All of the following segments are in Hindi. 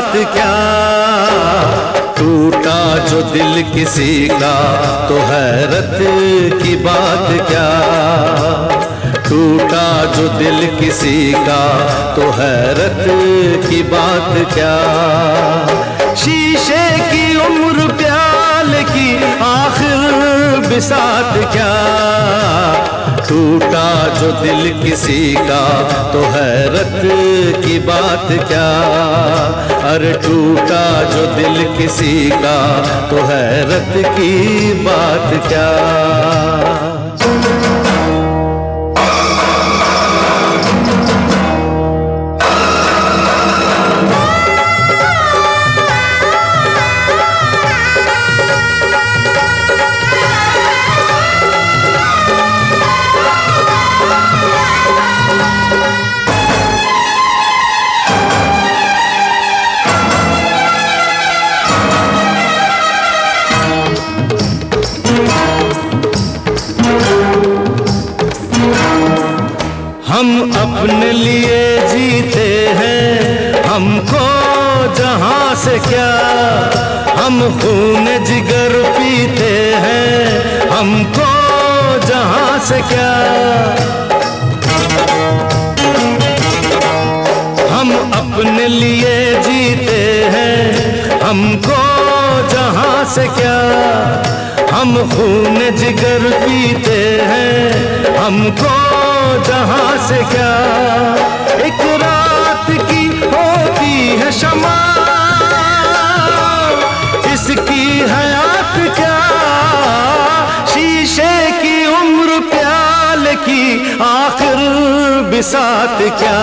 बात क्या। टूटा जो दिल किसी का तो हैरत की बात क्या। टूटा जो दिल किसी का तो हैरत की बात क्या। शीशे की उम्र प्याले की आखिर बिसात क्या। टूटा जो दिल किसी का तो हैरत की बात क्या। अरे टूटा जो दिल किसी का तो हैरत की बात क्या। हम अपने लिए जीते हैं, हमको जहां से क्या। हम खून जिगर पीते हैं, हमको जहां से क्या। हम अपने लिए जीते हैं, हमको जहां से क्या। हम खून जिगर पीते हैं, हमको जहां से क्या। एक रात की होती है शमा, इसकी हयात क्या। शीशे की उम्र प्याले की आखिर बिसात क्या।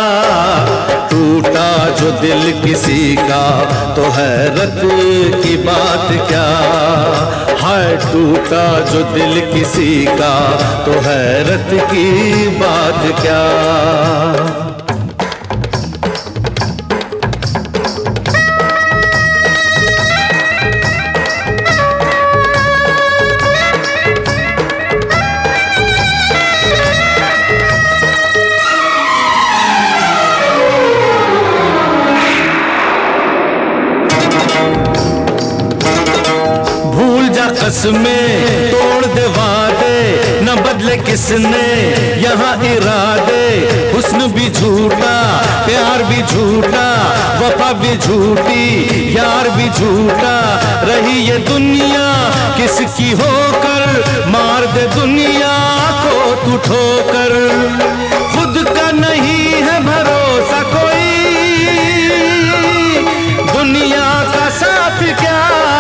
टूटा जो दिल किसी का तो हैरत की बात क्या। हाय टूटा जो दिल किसी का तो हैरत की बात क्या। कसमें तोड़ दे वादे, न बदले किसने यहाँ इरादे। हुस्न भी झूठा, प्यार भी झूठा, वफा भी झूठी, यार भी झूठा। रही ये दुनिया किसकी होकर, मार दे दुनिया को तू ठोकर। खुद का नहीं है भरोसा कोई, दुनिया का साथ क्या।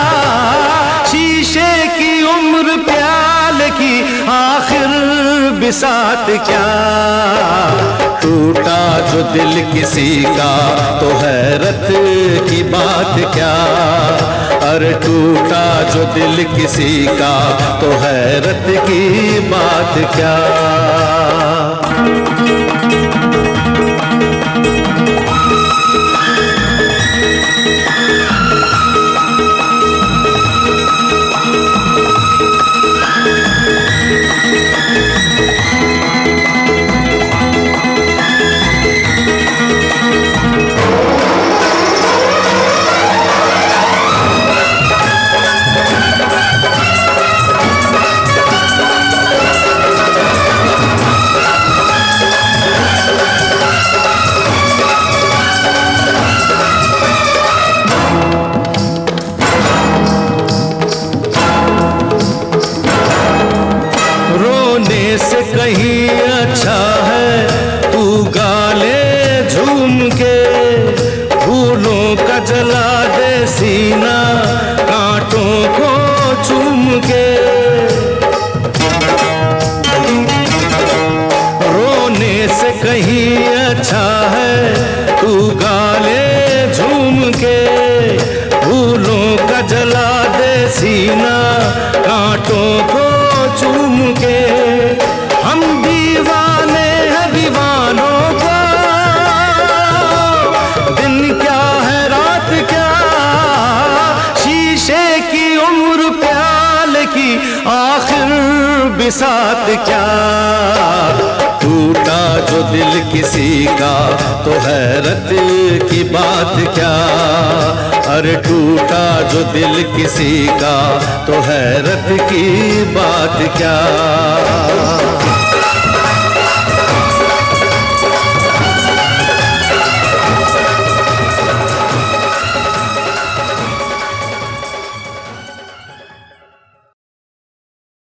शीशे की उम्र प्याले की आखिर बिसात क्या। टूटा जो दिल किसी का तो हैरत की बात क्या। अरे टूटा जो दिल किसी का तो हैरत की बात क्या। से कहीं अच्छा है तू गाले झूम के। फूलों का जला दे सीना कांटों को चूम के। रोने से कहीं अच्छा है तू गाले झूम के। फूलों का जला दे सीना कांटों को चूम के। हम दीवाने हैं दीवानों का, दिन क्या है रात क्या। शीशे की उम्र प्याले की आखिर बिसात क्या। टूटा जो दिल किसी का तो हैरत की बात क्या, अरे टूटा जो दिल किसी का तो हैरत की बात क्या।